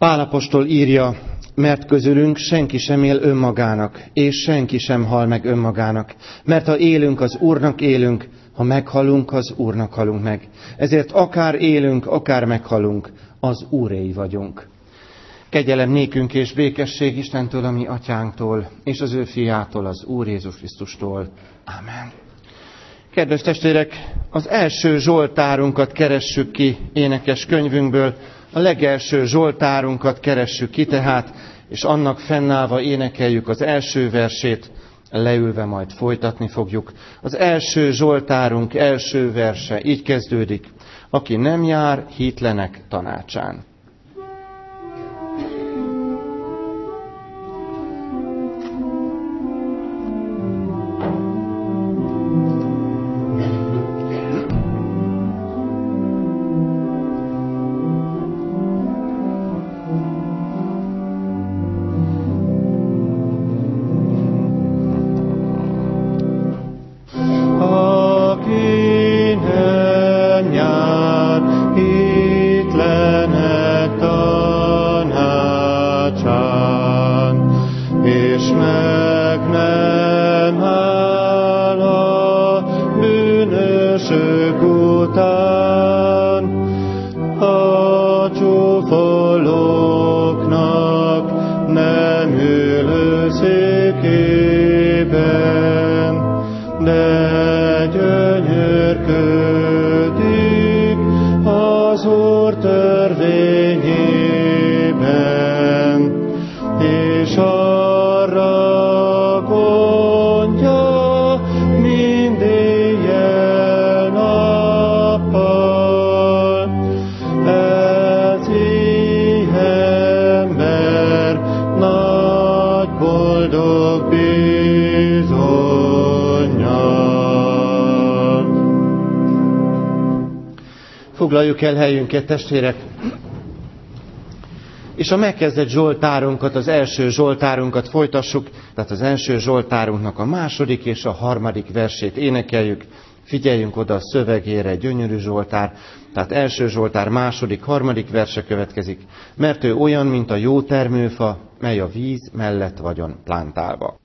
Pál apostol írja, mert közülünk senki sem él önmagának, és senki sem hal meg önmagának. Mert ha élünk, az Úrnak élünk, ha meghalunk, az Úrnak halunk meg. Ezért akár élünk, akár meghalunk, az Úréi vagyunk. Kegyelem nékünk és békesség Istentől, a mi atyánktól, és az ő fiától, az Úr Jézus Krisztustól. Ámen. Kedves testvérek, az első zsoltárunkat keressük ki énekes könyvünkből, a legelső zsoltárunkat keressük ki tehát, és annak fennállva énekeljük az első versét, leülve majd folytatni fogjuk. Az első zsoltárunk első verse így kezdődik: aki nem jár hitlenek tanácsán. Foglaljuk el helyünket, testvérek, és a megkezdett zsoltárunkat, az első zsoltárunkat folytassuk, tehát az első zsoltárunknak a második és a harmadik versét énekeljük. Figyeljünk oda a szövegére, gyönyörű zsoltár, tehát első zsoltár, második, harmadik verse következik. Mert ő olyan, mint a jó termőfa, mely a víz mellett vagyon plántálva.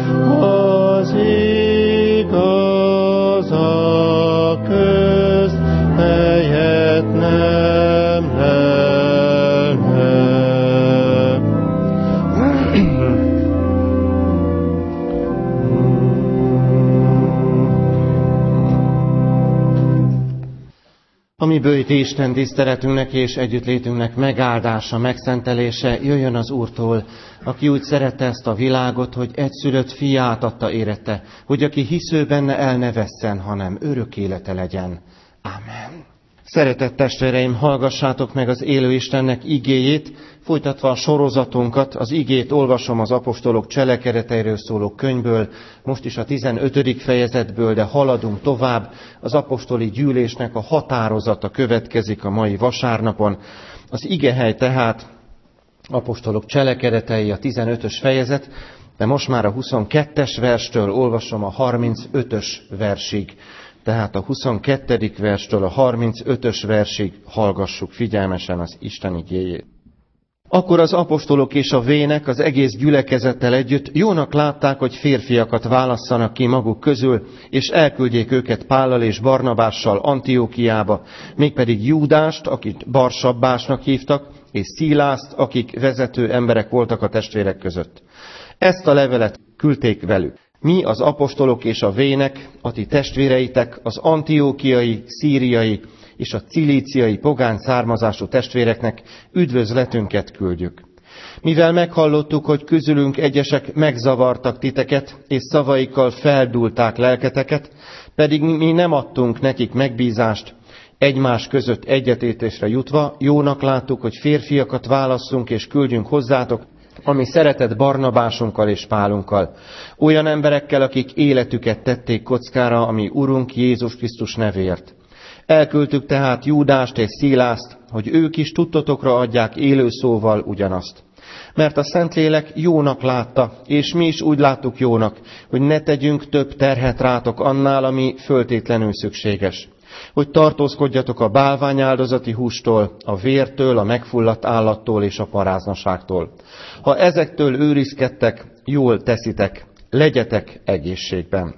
Közt A mi bőjti Isten tiszteletünknek és együttlétünknek megáldása, megszentelése jöjjön az Úrtól, aki úgy szerette ezt a világot, hogy egyszülött fiát adta érette, hogy aki hisző benne el ne vesszen, hanem örök élete legyen. Amen. Szeretett testvéreim, hallgassátok meg az élő Istennek igéjét, folytatva a sorozatunkat, az igét olvasom az apostolok cselekedeteiről szóló könyvből, most is a 15. fejezetből, de haladunk tovább. Az apostoli gyűlésnek a határozata következik a mai vasárnapon. Az igehely tehát apostolok cselekedetei, a 15-ös fejezet, de most már a 22-es verstől olvasom a 35-ös versig. Tehát a 22. verstől a 35-ös versig hallgassuk figyelmesen az Isten igéjét. Akkor az apostolok és a vének az egész gyülekezettel együtt jónak látták, hogy férfiakat válasszanak ki maguk közül, és elküldjék őket Pállal és Barnabással Antiókiába, mégpedig Júdást, akit Barsabbásnak hívtak, és Szilászt, akik vezető emberek voltak a testvérek között. Ezt a levelet küldték velük. Mi, az apostolok és a vének, a ti testvéreitek, az antiókiai, szíriai és a cilíciai pogány származású testvéreknek üdvözletünket küldjük. Mivel meghallottuk, hogy közülünk egyesek megzavartak titeket, és szavaikkal feldúlták lelketeket, pedig mi nem adtunk nekik megbízást, egymás között egyetértésre jutva, jónak láttuk, hogy férfiakat válasszunk és küldjünk hozzátok, ami szeretett Barnabásunkkal és Pálunkkal, olyan emberekkel, akik életüket tették kockára, ami Urunk Jézus Krisztus nevéért. Elküldtük tehát Júdást és Szilászt, hogy ők is tudtotokra adják élő szóval ugyanazt. Mert a Szentlélek jónak látta, és mi is úgy láttuk jónak, hogy ne tegyünk több terhet rátok annál, ami föltétlenül szükséges. Hogy tartózkodjatok a bálványáldozati hústól, a vértől, a megfulladt állattól és a paráznaságtól. Ha ezektől őrizkedtek, jól teszitek, legyetek egészségben.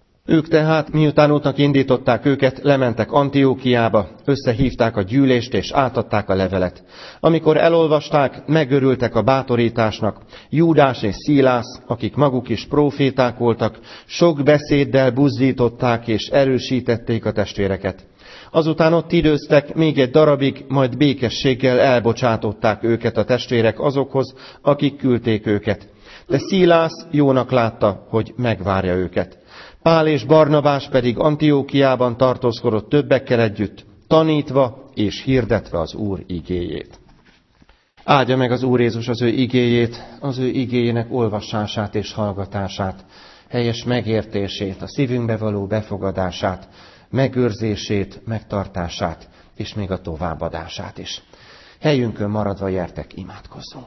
Ők tehát, miután útnak indították őket, lementek Antiókiába, összehívták a gyűlést és átadták a levelet. Amikor elolvasták, megörültek a bátorításnak. Júdás és Szilász, akik maguk is próféták voltak, sok beszéddel buzdították és erősítették a testvéreket. Azután ott időztek még egy darabig, majd békességgel elbocsátották őket a testvérek azokhoz, akik küldték őket. De Szilász jónak látta, hogy megvárja őket. Pál és Barnabás pedig Antiókiában tartózkodott többekkel együtt, tanítva és hirdetve az Úr igéjét. Áldja meg az Úr Jézus az ő igéjét, az ő igéjének olvasását és hallgatását, helyes megértését, a szívünkbe való befogadását, megőrzését, megtartását, és még a továbbadását is. Helyünkön maradva gyertek, imádkozzunk.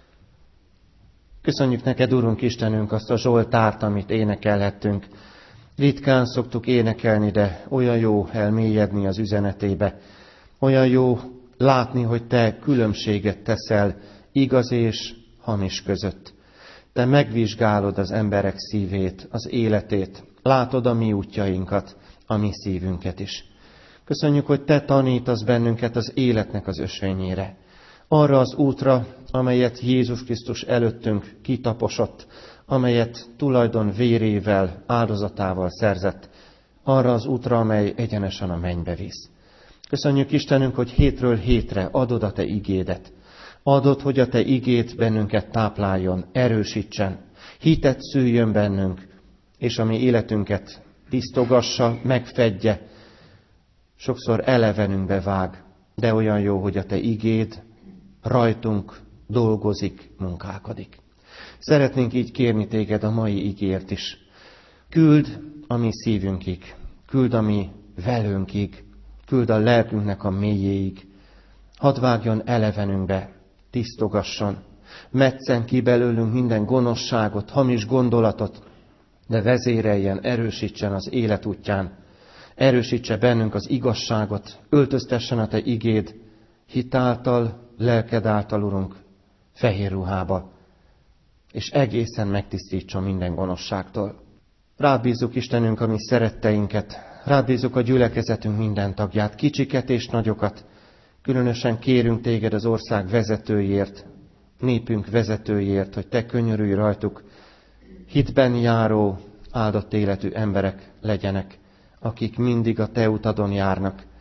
Köszönjük neked, Urunk Istenünk, azt a Zsoltárt, amit énekelhettünk. Ritkán szoktuk énekelni, de olyan jó elmélyedni az üzenetébe. Olyan jó látni, hogy te különbséget teszel igaz és hamis között. Te megvizsgálod az emberek szívét, az életét, látod a mi útjainkat, a mi szívünket is. Köszönjük, hogy te tanítasz bennünket az életnek az ösvényére. Arra az útra, amelyet Jézus Krisztus előttünk kitaposott, amelyet tulajdon vérével, áldozatával szerzett, arra az útra, amely egyenesen a mennybe visz. Köszönjük Istenünk, hogy hétről hétre adod a te igédet. Adod, hogy a te igéd bennünket tápláljon, erősítsen, hitet szüljön bennünk, és a mi életünket tisztogassa, megfedje, sokszor elevenünkbe vág, de olyan jó, hogy a te igéd rajtunk dolgozik, munkálkodik. Szeretnénk így kérni téged a mai ígért is. Küld a mi szívünkig, küld a mi velőnkig, küld a lelkünknek a mélyéig. Hadd vágjon elevenünkbe, tisztogasson, metszen ki belőlünk minden gonoszságot, hamis gondolatot, de vezéreljen, erősítsen az élet útján, erősítse bennünk az igazságot, öltöztessen a te igéd, hitáltal, lelked által, Urunk, fehér ruhába, és egészen megtisztítson minden gonoszságtól. Rád bízzuk, Istenünk, a mi szeretteinket, rád bízzuk a gyülekezetünk minden tagját, kicsiket és nagyokat. Különösen kérünk téged az ország vezetőiért, népünk vezetőiért, hogy te könyörülj rajtuk, hitben járó, áldott életű emberek legyenek, akik mindig a te utadon járnak,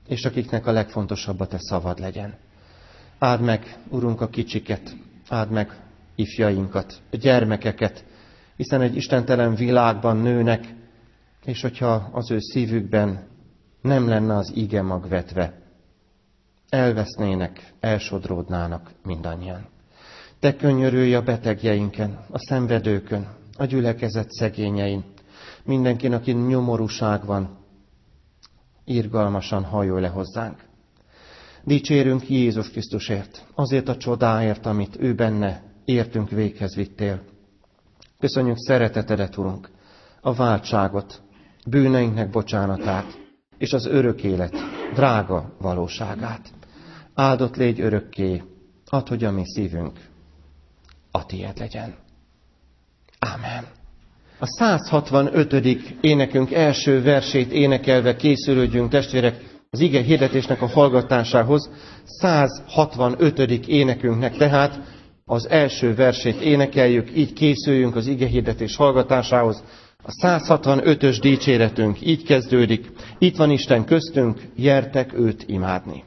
és akiknek a legfontosabb a te szavad legyen. Áld meg, Urunk, a kicsiket, áld meg ifjainkat, a gyermekeket, hiszen egy istentelen világban nőnek, és hogyha az ő szívükben nem lenne az ige mag vetve, elvesznének, elsodródnának mindannyian. Te könyörülj a betegjeinken, a szenvedőkön, a gyülekezet szegényein, mindenkin, aki nyomorúság van, irgalmasan hajolj le hozzánk. Dicsérünk Jézus Krisztusért, azért a csodáért, amit ő benne értünk véghez vittél. Köszönjük szeretetedet, Urunk, a váltságot, bűneinknek bocsánatát, és az örök élet drága valóságát. Áldott légy örökké, add, hogy a mi szívünk a tiéd legyen. Ámen. A 165. énekünk első versét énekelve készülődjünk, testvérek, az ige hirdetésnek a hallgatásához. 165. énekünknek tehát az első versét énekeljük, így készüljünk az ige hirdetés hallgatásához. A 165-ös dicséretünk így kezdődik. Itt van Isten köztünk, gyertek őt imádni.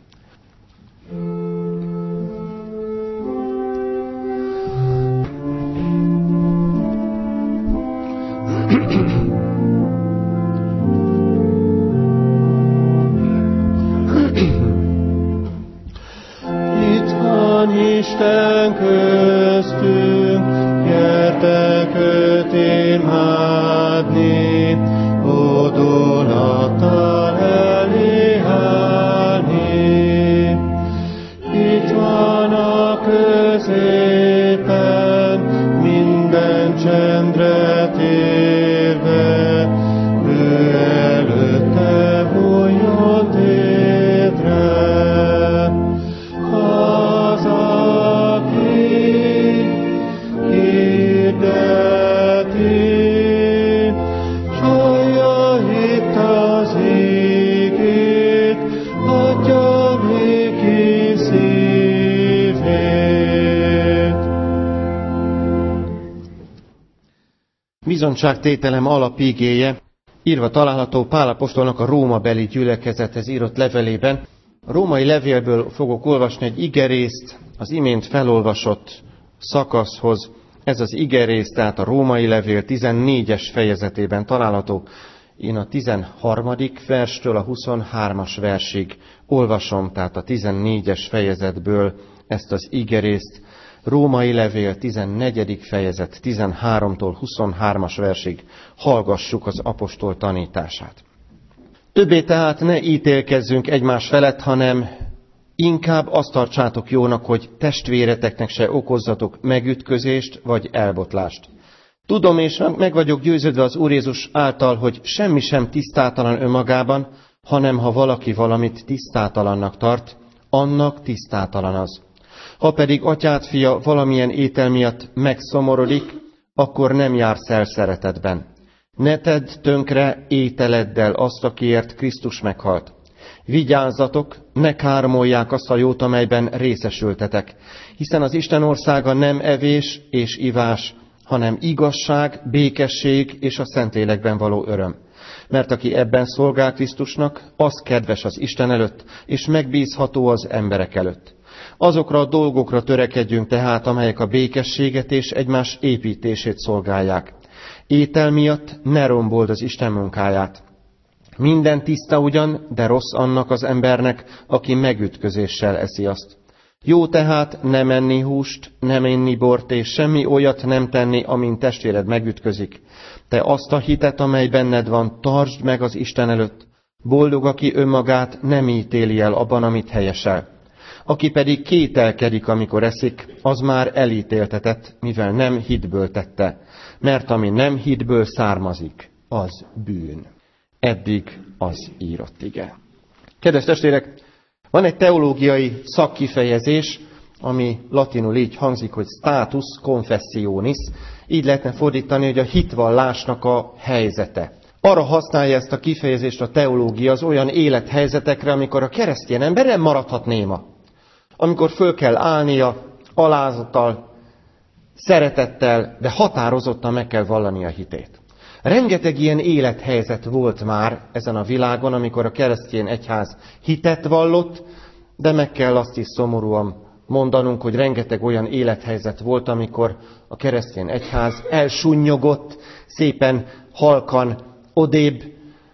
Itt van Isten köztünk, gyertek őt imádni, hódolattal elé állni. Itt van a középen, minden csendre térve, ő előtte bújjon tétre. Az, aki hirdeti, csalja itt az ígét, adja néki szívét. Bizonyságtételem alapigéje írva található Pál apostolnak a rómabeli gyülekezethez írott levelében. A római levélből fogok olvasni egy igerészt az imént felolvasott szakaszhoz. Ez az igerész, tehát a római levél 14-es fejezetében található. Én a 13. verstől a 23. versig olvasom, tehát a 14-es fejezetből ezt az igerészt. Római levél 14. fejezet 13-tól 23-as versig hallgassuk az apostol tanítását. Többé tehát ne ítélkezzünk egymás felett, hanem inkább azt tartsátok jónak, hogy testvéreteknek se okozzatok megütközést vagy elbotlást. Tudom és meg vagyok győződve az Úr Jézus által, hogy semmi sem tisztátalan önmagában, hanem ha valaki valamit tisztátalannak tart, annak tisztátalan az. Ha pedig atyád fia valamilyen étel miatt megszomorodik, akkor nem jársz el szeretetben. Ne tedd tönkre ételeddel azt, akiért Krisztus meghalt. Vigyázzatok, ne káromolják azt a jót, amelyben részesültetek, hiszen az Isten országa nem evés és ivás, hanem igazság, békesség és a Szentlélekben való öröm. Mert aki ebben szolgál Krisztusnak, az kedves az Isten előtt, és megbízható az emberek előtt. Azokra a dolgokra törekedjünk tehát, amelyek a békességet és egymás építését szolgálják. Étel miatt ne rombold az Isten munkáját. Minden tiszta ugyan, de rossz annak az embernek, aki megütközéssel eszi azt. Jó tehát nem enni húst, nem enni bort, és semmi olyat nem tenni, amin testvéred megütközik. Te azt a hitet, amely benned van, tartsd meg az Isten előtt. Boldog, aki önmagát nem ítéli el abban, amit helyesel. Aki pedig kételkedik, amikor eszik, az már elítéltetett, mivel nem hitből tette. Mert ami nem hitből származik, az bűn. Eddig az írott ige. Kedves testvérek, van egy teológiai szakkifejezés, ami latinul így hangzik, hogy status confessionis. Így lehetne fordítani, hogy a hitvallásnak a helyzete. Arra használja ezt a kifejezést a teológia az olyan élethelyzetekre, amikor a keresztény ember nem maradhat néma. Amikor föl kell állnia, alázattal, szeretettel, de határozottan meg kell vallani a hitét. Rengeteg ilyen élethelyzet volt már ezen a világon, amikor a keresztény egyház hitet vallott, de meg kell azt is szomorúan mondanunk, hogy rengeteg olyan élethelyzet volt, amikor a keresztény egyház elsunnyogott, szépen halkan odébb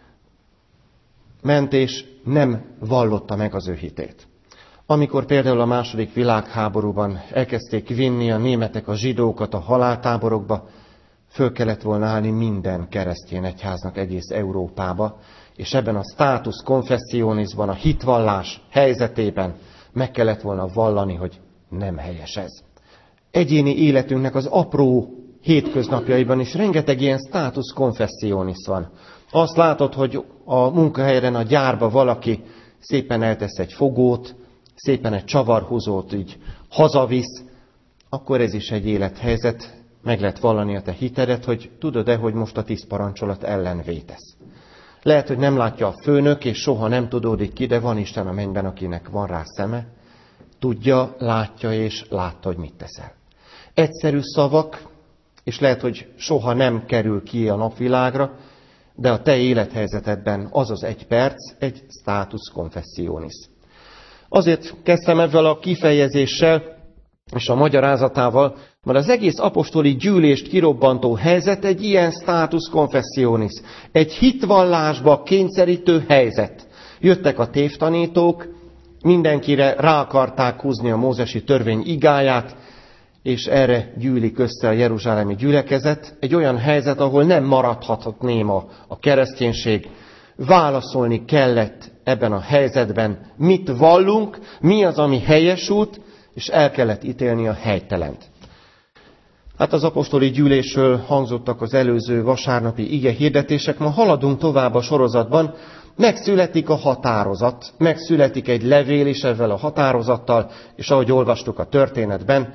ment, és nem vallotta meg az ő hitét. Amikor például a II. Világháborúban elkezdték vinni a németek a zsidókat a haláltáborokba, föl kellett volna állni minden keresztény egyháznak egész Európába, és ebben a status confessionisban, a hitvallás helyzetében meg kellett volna vallani, hogy nem helyes ez. Egyéni életünknek az apró hétköznapjaiban is rengeteg ilyen status confessionis van. Azt látod, hogy a munkahelyen, a gyárba valaki szépen eltesz egy fogót, szépen egy csavarhúzót így hazavisz, akkor ez is egy élethelyzet, meg lehet vallani a te hitedet, hogy tudod-e, hogy most a 10 parancsolat ellen vétesz. Lehet, hogy nem látja a főnök, és soha nem tudódik ki, de van Isten a mennyben, akinek van rá szeme. Tudja, látja és látta, hogy mit teszel. Egyszerű szavak, és lehet, hogy soha nem kerül ki a napvilágra, de a te élethelyzetedben az az 1 perc, egy status confessionis. Azért kezdtem ezzel a kifejezéssel és a magyarázatával, mert az egész apostoli gyűlést kirobbantó helyzet egy ilyen status confessionis, egy hitvallásba kényszerítő helyzet. Jöttek a tévtanítók, mindenkire rá akarták húzni a mózesi törvény igáját, és erre gyűlik össze a jeruzsálemi gyülekezet. Egy olyan helyzet, ahol nem maradhatott néma a kereszténység. Válaszolni kellett ebben a helyzetben, mit vallunk, mi az, ami helyes út, és el kellett ítélni a helytelent. Hát az apostoli gyűlésről hangzottak az előző vasárnapi ige hirdetések, ma haladunk tovább a sorozatban, megszületik a határozat, megszületik egy levél is ezzel a határozattal, és ahogy olvastuk a történetben,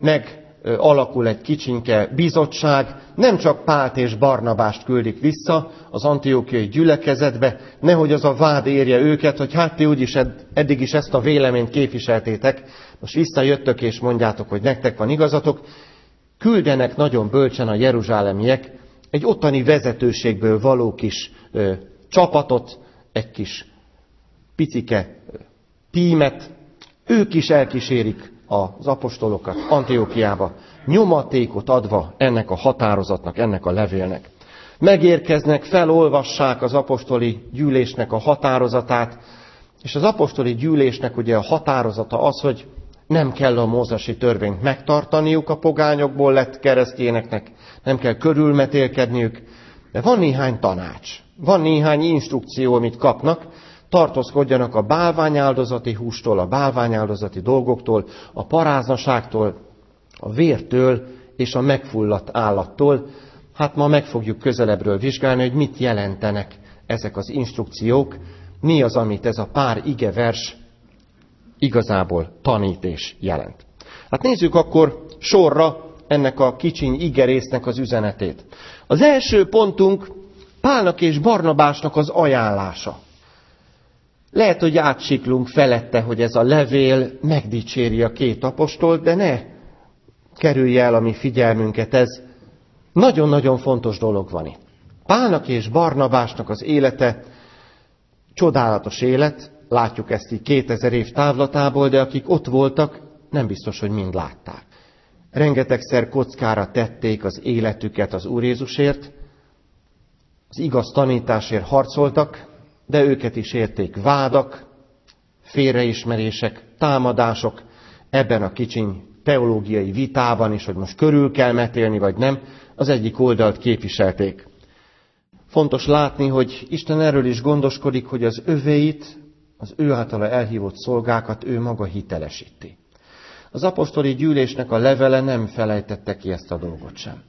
alakul egy kicsinke bizottság, nem csak Pált és Barnabást küldik vissza az antiókiai gyülekezetbe, nehogy az a vád érje őket, hogy hát ti úgyis eddig is ezt a véleményt képviseltétek, most visszajöttök és mondjátok, hogy nektek van igazatok. Küldenek nagyon bölcsen a jeruzsálemiek egy ottani vezetőségből való kis csapatot, egy kis picike tímet, ők is elkísérik az apostolokat Antiókiába, nyomatékot adva ennek a határozatnak, ennek a levélnek. Megérkeznek, felolvassák az apostoli gyűlésnek a határozatát, és az apostoli gyűlésnek ugye a határozata az, hogy nem kell a mózesi törvényt megtartaniuk a pogányokból lett keresztényeknek, nem kell körülmetélkedniük, de van néhány tanács, van néhány instrukció, amit kapnak, tartózkodjanak a bálványáldozati hústól, a bálványáldozati dolgoktól, a paráznaságtól, a vértől és a megfulladt állattól. Hát ma meg fogjuk közelebbről vizsgálni, hogy mit jelentenek ezek az instrukciók, mi az, amit ez a pár igevers igazából tanít és jelent. Hát nézzük akkor sorra ennek a kicsiny igerésznek az üzenetét. Az első pontunk Pálnak és Barnabásnak az ajánlása. Lehet, hogy átsiklunk felette, hogy ez a levél megdicséri a 2 apostolt, de ne kerülje el a mi figyelmünket, ez nagyon-nagyon fontos dolog van itt. Pálnak és Barnabásnak az élete csodálatos élet, látjuk ezt így 2000 év távlatából, de akik ott voltak, nem biztos, hogy mind látták. Rengetegszer kockára tették az életüket az Úr Jézusért, az igaz tanításért harcoltak, de őket is érték vádak, félreismerések, támadások ebben a kicsiny teológiai vitában is, hogy most körül kell metélni, vagy nem, az egyik oldalt képviselték. Fontos látni, hogy Isten erről is gondoskodik, hogy az övéit, az ő általa elhívott szolgákat ő maga hitelesíti. Az apostoli gyűlésnek a levele nem felejtette ki ezt a dolgot sem.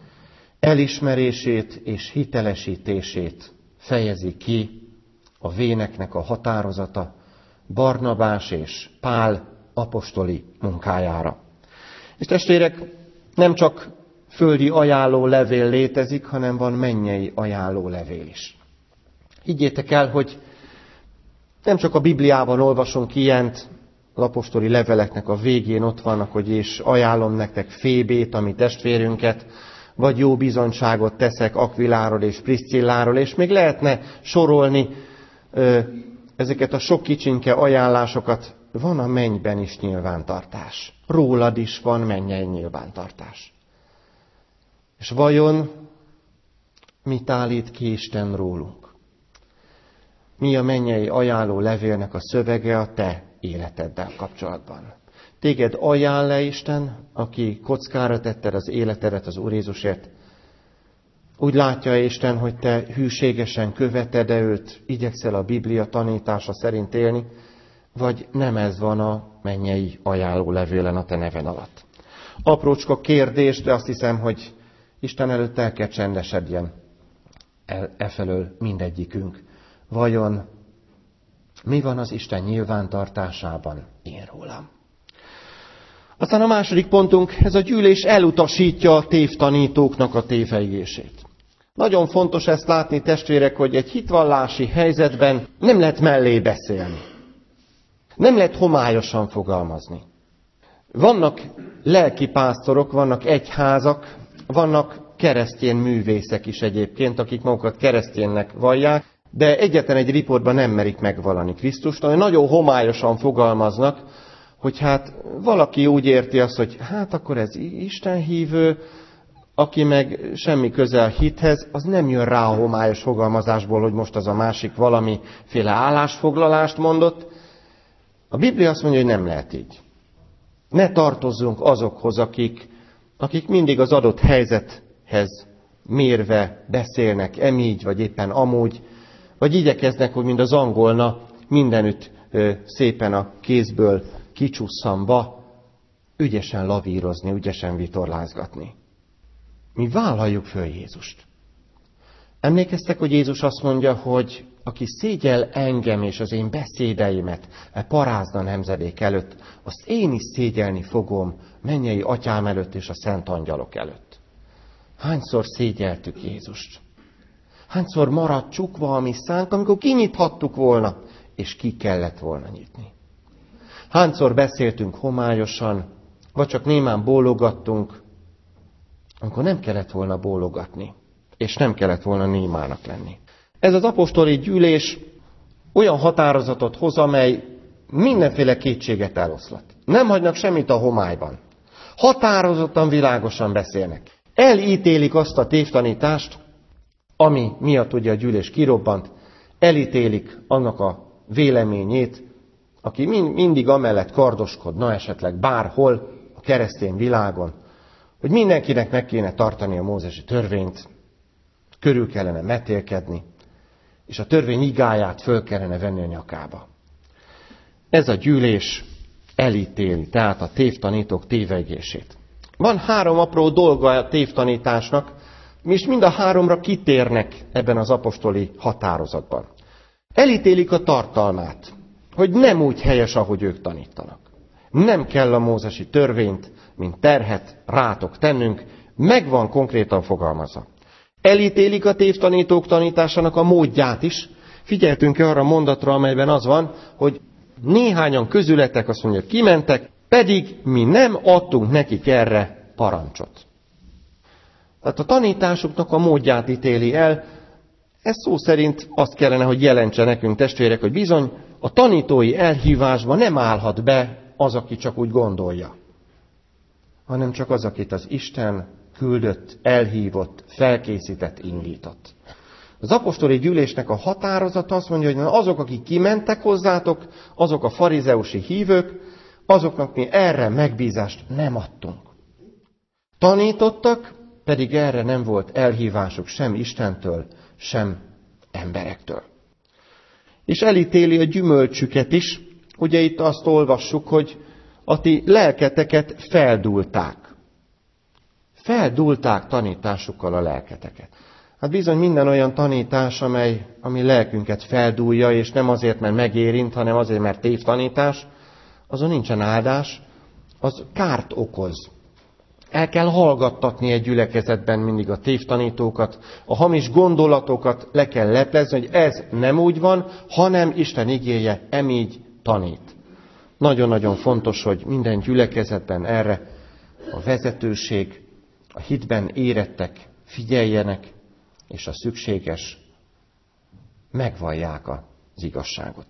Elismerését és hitelesítését fejezi ki a véneknek a határozata Barnabás és Pál apostoli munkájára. És testvérek, nem csak földi ajánló levél létezik, hanem van mennyei ajánló levél is. Higgyétek el, hogy nem csak a Bibliában olvasunk ilyent, az apostoli leveleknek a végén ott vannak, hogy és ajánlom nektek Fébét, a mi testvérünket, vagy jó bizonyságot teszek Akviláról és Priszcilláról, és még lehetne sorolni ezeket a sok kicsinke ajánlásokat. Van a mennyben is nyilvántartás. Rólad is van mennyei nyilvántartás. És vajon mit állít ki Isten rólunk? Mi a mennyei ajánló levélnek a szövege a te életeddel kapcsolatban? Téged ajánl le Isten, aki kockára tetted az életedet az Úr Jézusért? Úgy látja Isten, hogy te hűségesen követed-e őt, igyekszel a Biblia tanítása szerint élni, vagy nem ez van a mennyei ajánló levélen a te neven alatt? Aprócska kérdés, de azt hiszem, hogy Isten előtt el kell csendesedjen efelől mindegyikünk. Vajon mi van az Isten nyilvántartásában én rólam? Aztán a második pontunk, ez a gyűlés elutasítja a tévtanítóknak a tévegését. Nagyon fontos ezt látni, testvérek, hogy egy hitvallási helyzetben nem lehet mellé beszélni. Nem lehet homályosan fogalmazni. Vannak lelkipásztorok, vannak egyházak, vannak keresztény művészek is egyébként, akik magukat kereszténynek vallják, de egyetlen egy riportban nem merik megvallani Krisztust, hanem nagyon homályosan fogalmaznak, hogy hát valaki úgy érti azt, hogy hát akkor ez Isten hívő, aki meg semmi köze a hithez, az nem jön rá a homályos fogalmazásból, hogy most az a másik valamiféle állásfoglalást mondott. A Biblia azt mondja, hogy nem lehet így. Ne tartozzunk azokhoz, akik mindig az adott helyzethez mérve beszélnek, emígy, vagy éppen amúgy, vagy igyekeznek, hogy mind az angolna mindenütt szépen a kézből kicsusszanva, ügyesen lavírozni, ügyesen vitorlázgatni. Mi vállaljuk föl Jézust. Emlékeztek, hogy Jézus azt mondja, hogy aki szégyel engem és az én beszédeimet parázna nemzedék előtt, azt én is szégyelni fogom mennyei atyám előtt és a szent angyalok előtt. Hányszor szégyeltük Jézust? Hányszor maradt csukva a mi szánk, amikor kinyithattuk volna, és ki kellett volna nyitni? Hányszor beszéltünk homályosan, vagy csak némán bólogattunk, amikor nem kellett volna bólogatni, és nem kellett volna némának lenni. Ez az apostoli gyűlés olyan határozatot hoz, amely mindenféle kétséget eloszlat. Nem hagynak semmit a homályban. Határozottan, világosan beszélnek. Elítélik azt a tévtanítást, ami miatt ugye a gyűlés kirobbant, elítélik annak a véleményét, aki mindig amellett kardoskodna esetleg bárhol a keresztény világon, hogy mindenkinek meg kéne tartani a mózesi törvényt, körül kellene metélkedni, és a törvény igáját föl kellene venni a nyakába. Ez a gyűlés elítéli, tehát a tévtanítók tévegését. Van 3 apró dolga a tévtanításnak, és mind a 3-ra kitérnek ebben az apostoli határozatban. Elítélik a tartalmát, hogy nem úgy helyes, ahogy ők tanítanak. Nem kell a mózesi törvényt, mint terhet rátok tennünk, meg van konkrétan fogalmazva. Elítélik a tévtanítók tanításának a módját is. Figyeltünk-e arra a mondatra, amelyben az van, hogy néhányan közületek azt mondja, kimentek, pedig mi nem adtunk nekik erre parancsot. Tehát a tanításuknak a módját ítéli el. Ez szó szerint azt kellene, hogy jelentse nekünk, testvérek, hogy bizony a tanítói elhívásba nem állhat be az, aki csak úgy gondolja, hanem csak az, akit az Isten küldött, elhívott, felkészített, indított. Az apostoli gyűlésnek a határozata azt mondja, hogy azok, akik kimentek hozzátok, azok a farizeusi hívők, azoknak mi erre megbízást nem adtunk. Tanítottak, pedig erre nem volt elhívásuk sem Istentől, sem emberektől. És elítéli a gyümölcsüket is. Ugye itt azt olvassuk, hogy a ti lelketeket feldúlták. Feldúlták tanításukkal a lelketeket. Hát bizony minden olyan tanítás, ami lelkünket feldúlja, és nem azért, mert megérint, hanem azért, mert tévtanítás, azon nincsen áldás, az kárt okoz. El kell hallgattatni egy gyülekezetben mindig a tévtanítókat, a hamis gondolatokat le kell leplezni, hogy ez nem úgy van, hanem Isten igéje emígy tanít. Nagyon-nagyon fontos, hogy minden gyülekezetben erre a vezetőség a hitben érettek figyeljenek, és a szükséges megvallják az igazságot.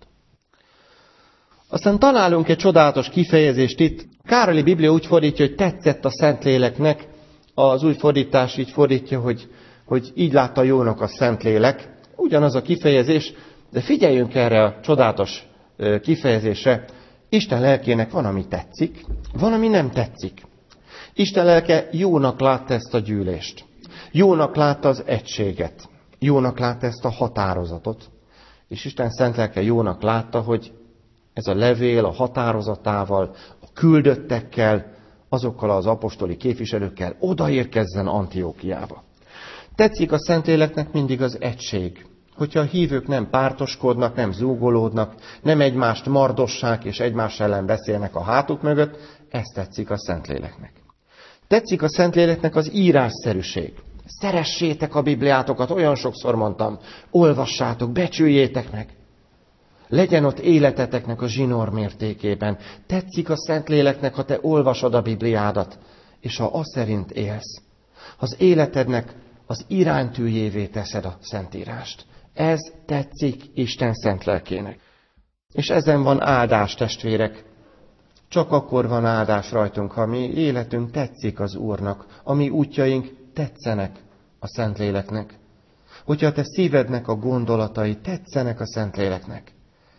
Aztán találunk egy csodálatos kifejezést itt. Károli Biblia úgy fordítja, hogy tetszett a Szentléleknek. Az új fordítás így fordítja, hogy így látta jónak a Szentlélek. Ugyanaz a kifejezés, de figyeljünk erre a csodálatos kifejezésre. Isten lelkének van, ami tetszik, van, ami nem tetszik. Isten lelke jónak látta ezt a gyűlést. Jónak látta az egységet. Jónak látta ezt a határozatot. És Isten szent lelke jónak látta, hogy ez a levél a határozatával, a küldöttekkel, azokkal az apostoli képviselőkkel odaérkezzen Antiókiába. Tetszik a Szentléleknek mindig az egység. Hogyha a hívők nem pártoskodnak, nem zúgolódnak, nem egymást mardossák és egymás ellen beszélnek a hátuk mögött, ez tetszik a Szentléleknek. Tetszik a Szentléleknek az írásszerűség. Szeressétek a Bibliátokat, olyan sokszor mondtam, olvassátok, becsüljétek meg. Legyen ott életeteknek a zsinór mértékében. Tetszik a Szentléleknek, ha te olvasod a Bibliádat, és ha az szerint élsz. Az életednek az iránytűjévé teszed a Szentírást. Ez tetszik Isten szent lelkének. És ezen van áldás, testvérek. Csak akkor van áldás rajtunk, ha mi életünk tetszik az Úrnak, a mi útjaink tetszenek a Szentléleknek. Hogyha a te szívednek a gondolatai tetszenek a Szentléleknek.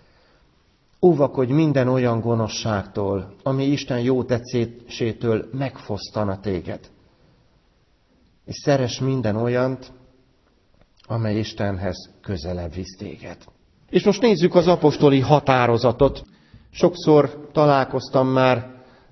Óvakodj minden olyan gonoszságtól, ami Isten jó tetszésétől megfosztana téged. És szeress minden olyant, amely Istenhez közelebb visz téged. És most nézzük az apostoli határozatot. Sokszor találkoztam már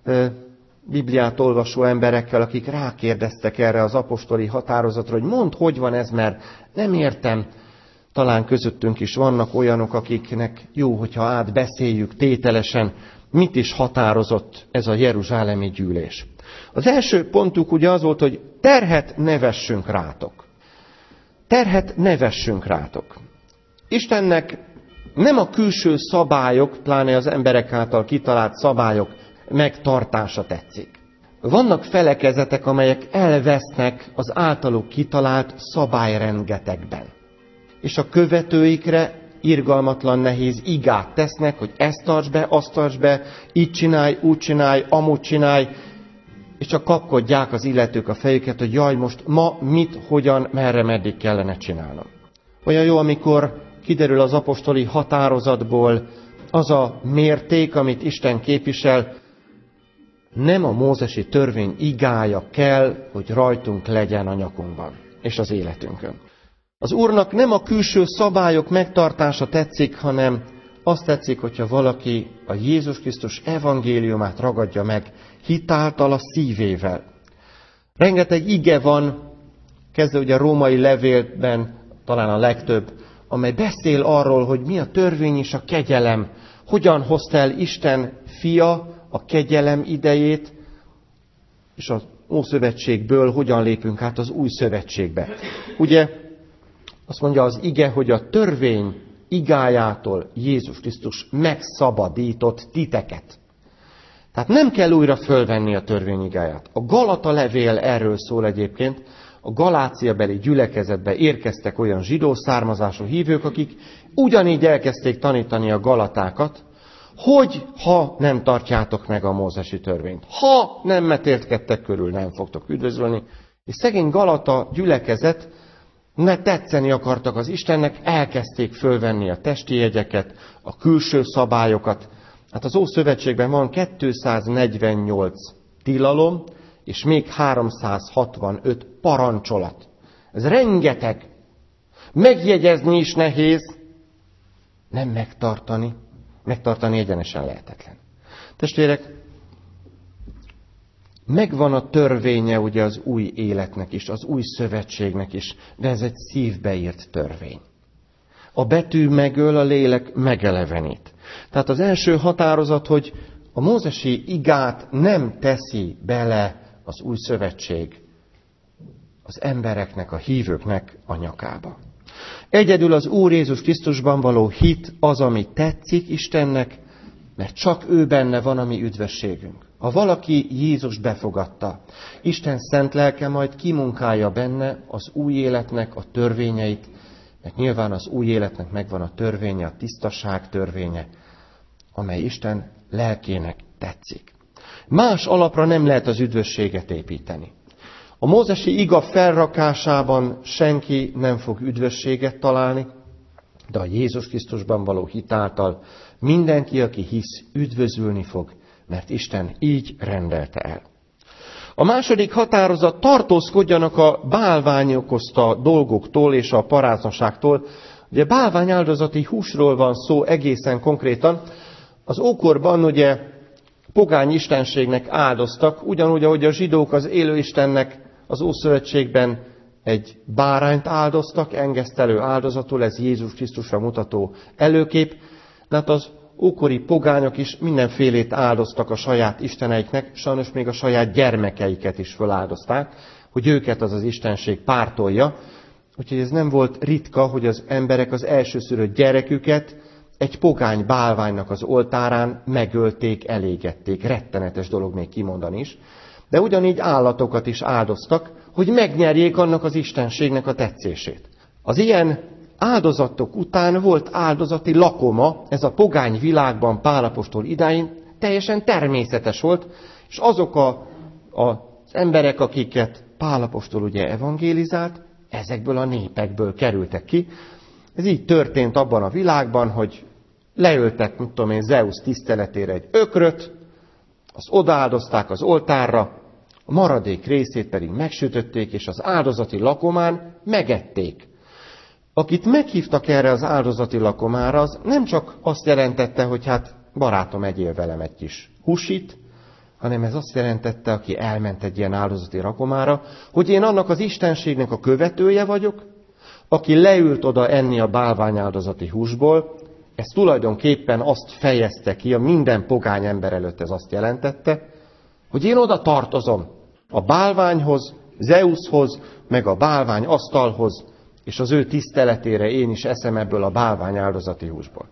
Bibliát olvasó emberekkel, akik rákérdeztek erre az apostoli határozatra, hogy mondd, hogy van ez, mert nem értem. Talán közöttünk is vannak olyanok, akiknek jó, hogyha átbeszéljük tételesen, mit is határozott ez a jeruzsálemi gyűlés. Az első pontuk ugye az volt, hogy terhet ne vessünk rátok. Terhet ne vessünk rátok. Istennek nem a külső szabályok, pláne az emberek által kitalált szabályok megtartása tetszik. Vannak felekezetek, amelyek elvesznek az általuk kitalált szabályrengetegben. És a követőikre irgalmatlan nehéz igát tesznek, hogy ezt tarts be, azt tarts be, így csinálj, úgy csinálj, amúgy csinálj, és csak kapkodják az illetők a fejüket, hogy jaj, most ma mit, hogyan, merre, meddig kellene csinálnom. Olyan jó, amikor kiderül az apostoli határozatból az a mérték, amit Isten képvisel, nem a mózesi törvény igája kell, hogy rajtunk legyen a nyakunkban és az életünkön. Az Úrnak nem a külső szabályok megtartása tetszik, hanem azt tetszik, hogyha valaki a Jézus Krisztus evangéliumát ragadja meg hitáltal a szívével. Rengeteg ige van, kezdve ugye a római levélben, talán a legtöbb, amely beszél arról, hogy mi a törvény és a kegyelem, hogyan hozta el Isten fia a kegyelem idejét, és az Ószövetségből hogyan lépünk át az Új Szövetségbe. Ugye azt mondja az ige, hogy a törvény igájától Jézus Krisztus megszabadított titeket. Tehát nem kell újra fölvenni a törvény igáját. A Galata levél erről szól egyébként. A galáciabeli gyülekezetbe érkeztek olyan zsidó származású hívők, akik ugyanígy elkezdték tanítani a galatákat, hogy ha nem tartjátok meg a mózesi törvényt, ha nem metélkedtek körül, nem fogtok üdvözölni. És szegény Galata gyülekezet, ne tetszeni akartak az Istennek, elkezdték fölvenni a testi jegyeket, a külső szabályokat. Hát az Ószövetségben van 248 tilalom, és még 365 parancsolat. Ez rengeteg. Megjegyezni is nehéz, nem megtartani. Megtartani egyenesen lehetetlen. Testvérek, megvan a törvénye ugye az új életnek is, az új szövetségnek is, de ez egy szívbeírt törvény. A betű megöl, a lélek megelevenít. Tehát az első határozat, hogy a mózesi igát nem teszi bele az új szövetség az embereknek, a hívőknek a nyakába. Egyedül az Úr Jézus Krisztusban való hit az, ami tetszik Istennek, mert csak ő benne van a mi üdvösségünk. Ha valaki Jézust befogadta, Isten szent lelke majd kimunkálja benne az új életnek a törvényeit, mert nyilván az új életnek megvan a törvénye, a tisztaság törvénye, amely Isten lelkének tetszik. Más alapra nem lehet az üdvösséget építeni. A mózesi iga felrakásában senki nem fog üdvösséget találni, de a Jézus Krisztusban való hit által mindenki, aki hisz, üdvözülni fog, mert Isten így rendelte el. A második határozat: tartózkodjanak a bálvány okozta dolgoktól és a paráznaságtól. Ugye bálványáldozati húsról van szó egészen konkrétan. Az ókorban ugye pogány istenségnek áldoztak, ugyanúgy, ahogy a zsidók az élő Istennek az Ószövetségben egy bárányt áldoztak, engesztelő áldozatul, ez Jézus Krisztusra mutató előkép. Hát az ókori pogányok is mindenfélét áldoztak a saját isteneiknek, sajnos még a saját gyermekeiket is föláldozták, hogy őket az az istenség pártolja. Úgyhogy ez nem volt ritka, hogy az emberek az elsőszülött gyereküket egy pogány bálványnak az oltárán megölték, elégették. Rettenetes dolog még kimondani is. De ugyanígy állatokat is áldoztak, hogy megnyerjék annak az istenségnek a tetszését. Az ilyen áldozatok után volt áldozati lakoma, ez a pogány világban Pál apostol idáin teljesen természetes volt, és azok az emberek, akiket Pál apostol ugye evangélizált, ezekből a népekből kerültek ki. Ez így történt abban a világban, hogy leöltek, Zeus tiszteletére egy ökröt, azt odaáldozták az oltárra, a maradék részét pedig megsütötték, és az áldozati lakomán megették. Akit meghívtak erre az áldozati lakomára, az nem csak azt jelentette, hogy hát barátom, egyél velem egy kis húsit, hanem ez azt jelentette, aki elment egy ilyen áldozati lakomára, hogy én annak az istenségnek a követője vagyok, aki leült oda enni a bálványáldozati húsból. Ez tulajdonképpen azt fejezte ki, a minden pogány ember előtt ez azt jelentette, hogy én oda tartozom a bálványhoz, Zeushoz, meg a bálvány asztalhoz, és az ő tiszteletére én is eszem ebből a bálvány áldozati húsból.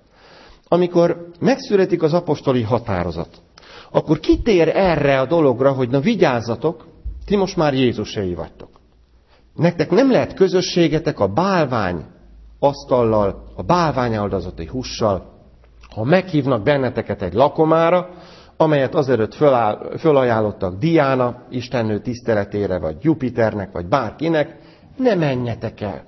Amikor megszületik az apostoli határozat, akkor kitér erre a dologra, hogy na vigyázzatok, ti most már Jézuséi vagytok. Nektek nem lehet közösségetek a bálvány asztallal, a bálvány áldozati hússal, ha meghívnak benneteket egy lakomára, amelyet azelőtt fölajánlottak Diana, istennő tiszteletére, vagy Jupiternek, vagy bárkinek, ne menjetek el.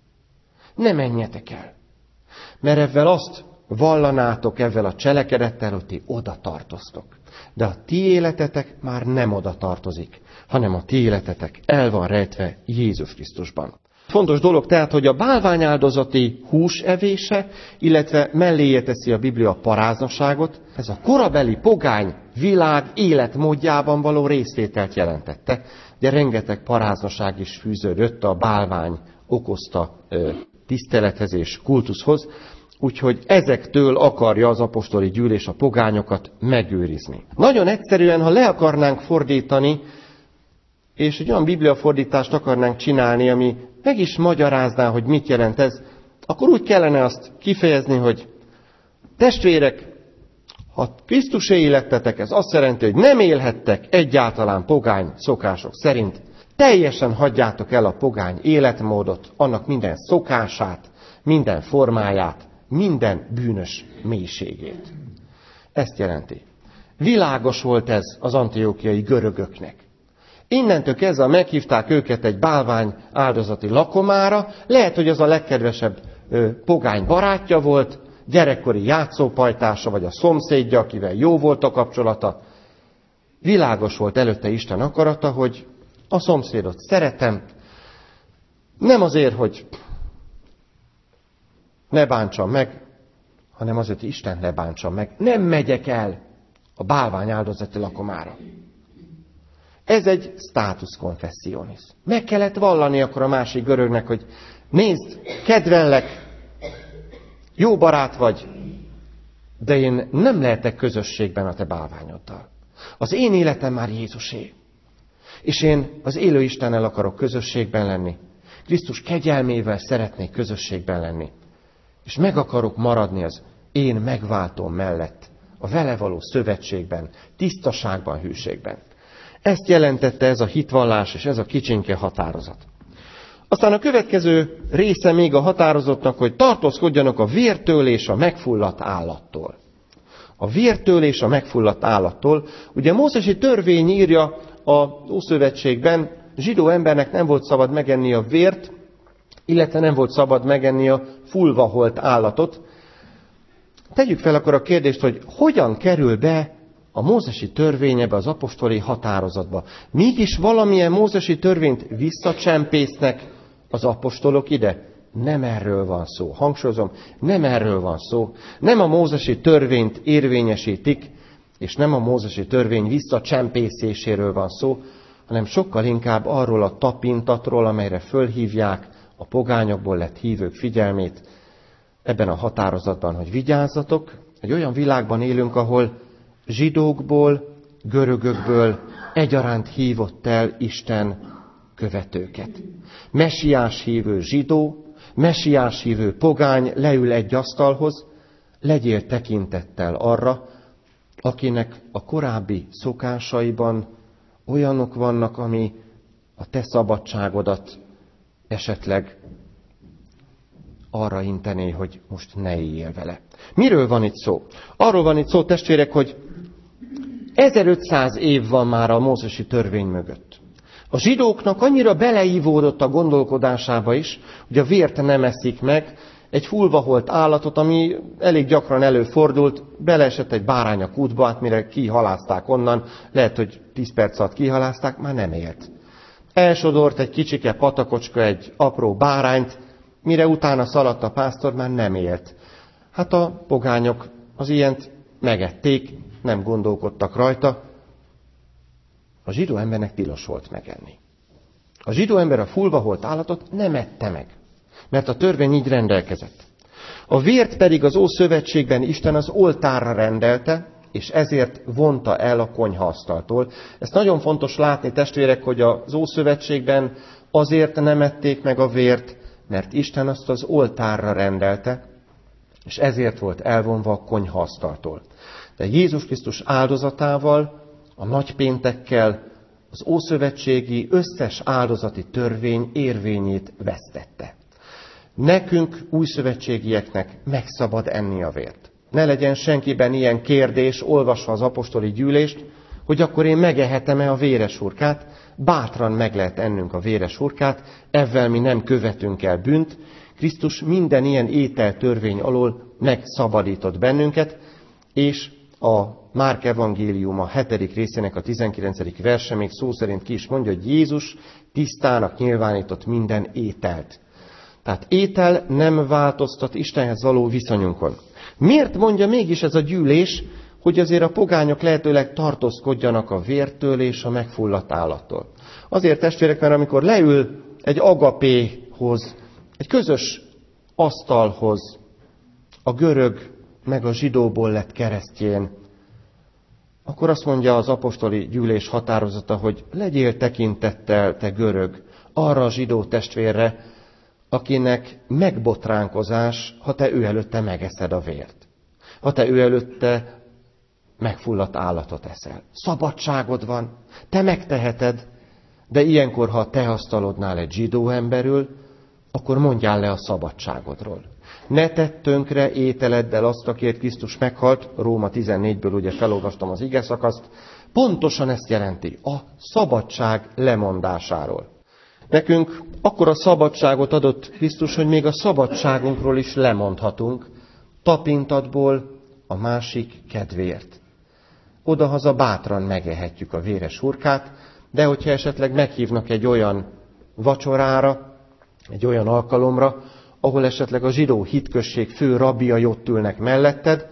Ne menjetek el. Mert ezzel azt vallanátok, ezzel a cselekedettel, hogy ti oda tartoztok. De a ti életetek már nem oda tartozik, hanem a ti életetek el van rejtve Jézus Krisztusban. Fontos dolog tehát, hogy a bálványáldozati hús evése, illetve melléje teszi a Biblia paráznaságot, ez a korabeli pogány világ életmódjában való részvételt jelentette. De rengeteg paráznaság is fűződött a bálvány okozta tisztelethez és kultuszhoz, úgyhogy ezektől akarja az apostoli gyűlés a pogányokat megőrizni. Nagyon egyszerűen, ha le akarnánk fordítani, és egy olyan bibliafordítást akarnánk csinálni, ami meg is magyarázná, hogy mit jelent ez, akkor úgy kellene azt kifejezni, hogy testvérek, ha Krisztuséi lettetek, ez azt jelenti, hogy nem élhettek egyáltalán pogány szokások szerint. Teljesen hagyjátok el a pogány életmódot, annak minden szokását, minden formáját, minden bűnös mélységét. Ezt jelenti. Világos volt ez az antiókiai görögöknek. Innentől kezdve meghívták őket egy bálvány áldozati lakomára, lehet, hogy az a legkedvesebb pogány barátja volt, gyerekkori játszópajtása, vagy a szomszédja, akivel jó volt a kapcsolata. Világos volt előtte Isten akarata, hogy a szomszédot szeretem, nem azért, hogy ne bántsam meg, hanem azért, hogy Isten ne bántsam meg. Nem megyek el a bálvány áldozati lakomára. Ez egy status confessionis. Meg kellett vallani akkor a másik görögnek, hogy nézd, kedvellek, jó barát vagy, de én nem lehetek közösségben a te bálványoddal. Az én életem már Jézusé. És én az élő Istennel akarok közösségben lenni. Krisztus kegyelmével szeretnék közösségben lenni. És meg akarok maradni az én megváltóm mellett a vele való szövetségben, tisztaságban, hűségben. Ezt jelentette ez a hitvallás és ez a kicsinke határozat. Aztán a következő része még a határozatnak, hogy tartózkodjanak a vértől és a megfulladt állattól. A vértől és a megfulladt állattól. Ugye a mózesi törvény írja az Ószövetségben, zsidó embernek nem volt szabad megenni a vért, illetve nem volt szabad megenni a fulvaholt állatot. Tegyük fel akkor a kérdést, hogy hogyan kerül be a mózesi törvényebe, az apostoli határozatba. Mégis valamilyen mózesi törvényt visszacsempésznek az apostolok ide? Nem erről van szó. Hangsúlyozom, nem erről van szó. Nem a mózesi törvényt érvényesítik, és nem a mózesi törvény visszacsempészéséről van szó, hanem sokkal inkább arról a tapintatról, amelyre fölhívják a pogányokból lett hívők figyelmét ebben a határozatban, hogy vigyázzatok, egy olyan világban élünk, ahol zsidókból, görögökből egyaránt hívott el Isten követőket. Mesiás hívő zsidó, mesiás hívő pogány leül egy asztalhoz, legyél tekintettel arra, akinek a korábbi szokásaiban olyanok vannak, ami a te szabadságodat esetleg arra intené, hogy most ne éljél vele. Miről van itt szó? Arról van itt szó, testvérek, hogy 1500 év van már a mózesi törvény mögött. A zsidóknak annyira beleívódott a gondolkodásába is, hogy a vért nem eszik meg, egy fulvaholt állatot, ami elég gyakran előfordult, beleesett egy bárány a kútba, hát mire kihalázták onnan, lehet, hogy 10 perc alatt kihalázták, már nem élt. Elsodort egy kicsike patakocska egy apró bárányt, mire utána szaladt a pásztor, már nem élt. Hát a pogányok az ilyent megették, nem gondolkodtak rajta. A zsidó embernek tilos volt megenni. A zsidó ember a fulvaholt állatot nem ette meg, mert a törvény így rendelkezett. A vért pedig az Ószövetségben Isten az oltárra rendelte, és ezért vonta el a konyhaasztaltól. Ezt nagyon fontos látni, testvérek, hogy az Ószövetségben azért nem ették meg a vért, mert Isten azt az oltárra rendelte, és ezért volt elvonva a konyhaasztaltól. De Jézus Krisztus áldozatával, a nagypéntekkel az ószövetségi összes áldozati törvény érvényét vesztette. Nekünk, újszövetségieknek meg szabad enni a vért. Ne legyen senkiben ilyen kérdés, olvasva az apostoli gyűlést, hogy akkor én megehetem-e a véres hurkát. Bátran meg lehet ennünk a véres hurkát, ezzel mi nem követünk el bűnt. Krisztus minden ilyen ételtörvény alól megszabadított bennünket, és a Márk evangéliuma 7. részének a 19. verse még szó szerint ki is mondja, hogy Jézus tisztának nyilvánított minden ételt. Tehát étel nem változtat Istenhez való viszonyunkon. Miért mondja mégis ez a gyűlés, hogy azért a pogányok lehetőleg tartózkodjanak a vértől és a megfulladt állattól? Azért, testvérek, mert amikor leül egy agapéhoz, egy közös asztalhoz a görög meg a zsidóból lett keresztjén, akkor azt mondja az apostoli gyűlés határozata, hogy legyél tekintettel, te görög, arra a zsidó testvérre, akinek megbotránkozás, ha te ő előtte megeszed a vért. Ha te ő előtte megfulladt állatot eszel. Szabadságod van, te megteheted, de ilyenkor, ha a te asztalodnál egy zsidó emberül, akkor mondjál le a szabadságodról. Ne tedd tönkre ételeddel azt, akiért Krisztus meghalt, Róma 14-ből ugye felolvastam az igeszakaszt, pontosan ezt jelenti, a szabadság lemondásáról. Nekünk akkora szabadságot adott Krisztus, hogy még a szabadságunkról is lemondhatunk, tapintatból a másik kedvéért. Odahaza bátran megehetjük a véres hurkát, de hogyha esetleg meghívnak egy olyan vacsorára, egy olyan alkalomra, ahol esetleg a zsidó hitközség fő rabbiai ott ülnek melletted,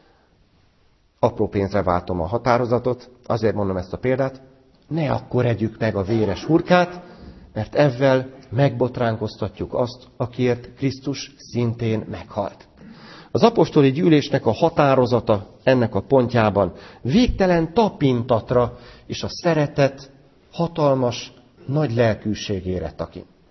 apró pénzre váltom a határozatot, azért mondom ezt a példát, ne akkor együk meg a véres hurkát, mert ezzel megbotránkoztatjuk azt, akiért Krisztus szintén meghalt. Az apostoli gyűlésnek a határozata ennek a pontjában végtelen tapintatra és a szeretet hatalmas, nagy lelkűségére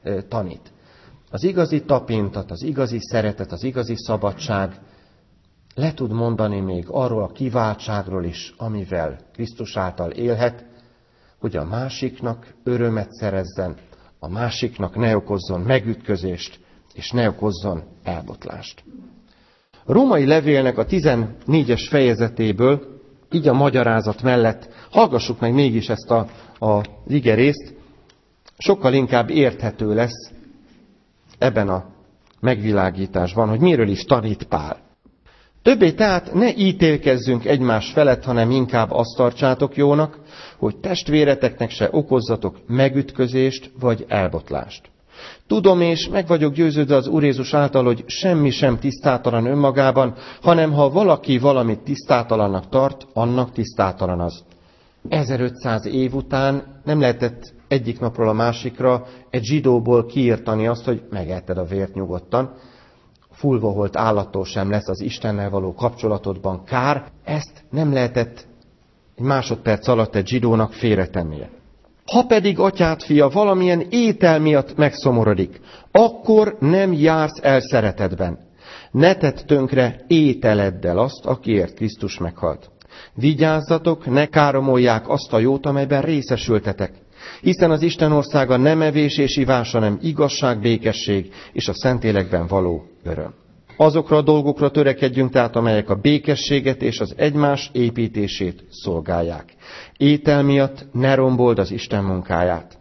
tanít. Az igazi tapintat, az igazi szeretet, az igazi szabadság le tud mondani még arról a kiváltságról is, amivel Krisztus által élhet, hogy a másiknak örömet szerezzen, a másiknak ne okozzon megütközést, és ne okozzon elbotlást. A római levélnek a 14-es fejezetéből, így a magyarázat mellett, hallgassuk meg mégis ezt az igerészt, sokkal inkább érthető lesz ebben a megvilágításban, hogy miről is tanít Pál. Többé tehát ne ítélkezzünk egymás felett, hanem inkább azt tartsátok jónak, hogy testvéreteknek se okozzatok megütközést vagy elbotlást. Tudom és meg vagyok győződve az Úr Jézus által, hogy semmi sem tisztátalan önmagában, hanem ha valaki valamit tisztátalannak tart, annak tisztátalan az. 1500 év után nem lehetett egyik napról a másikra egy zsidóból kiírtani azt, hogy megetted a vért nyugodtan. Fulvoholt állattól sem lesz az Istennel való kapcsolatodban kár. Ezt nem lehetett egy másodperc alatt egy zsidónak félretennie. Ha pedig atyád fia valamilyen étel miatt megszomorodik, akkor nem jársz el szeretetben. Ne tedd tönkre ételeddel azt, akiért Krisztus meghalt. Vigyázzatok, ne káromolják azt a jót, amelyben részesültetek. Hiszen az Isten országa nem evés és ivás, hanem igazság, békesség és a Szentlélekben való öröm. Azokra a dolgokra törekedjünk tehát, amelyek a békességet és az egymás építését szolgálják. Étel miatt ne rombold az Isten munkáját.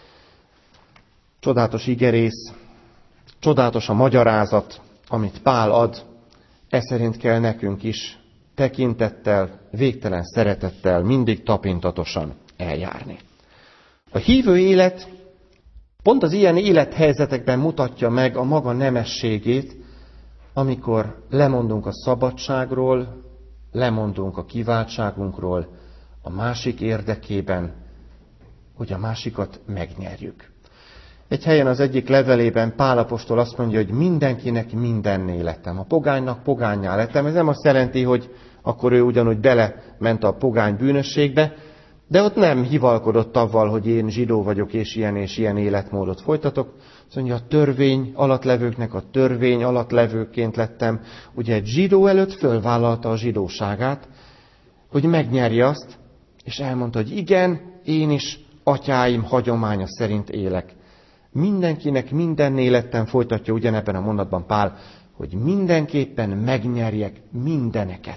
Csodálatos igerész, csodálatos a magyarázat, amit Pál ad, ez szerint kell nekünk is tekintettel, végtelen szeretettel, mindig tapintatosan eljárni. A hívő élet pont az ilyen élethelyzetekben mutatja meg a maga nemességét, amikor lemondunk a szabadságról, lemondunk a kiváltságunkról, a másik érdekében, hogy a másikat megnyerjük. Egy helyen az egyik levelében Pál apostol azt mondja, hogy mindenkinek mindenné lettem. A pogánynak pogánnyá lettem. Ez nem azt jelenti, hogy akkor ő ugyanúgy belement a pogány bűnösségbe, de ott nem hivalkodott avval, hogy én zsidó vagyok, és ilyen életmódot folytatok. Azt mondja, a törvény alatt levőknek a törvény alatt levőként lettem. Ugye egy zsidó előtt fölvállalta a zsidóságát, hogy megnyerje azt, és elmondta, hogy igen, én is atyáim hagyománya szerint élek. Mindenkinek mindenné lettem, folytatja ugyanebben a mondatban Pál, hogy mindenképpen megnyerjek mindeneket.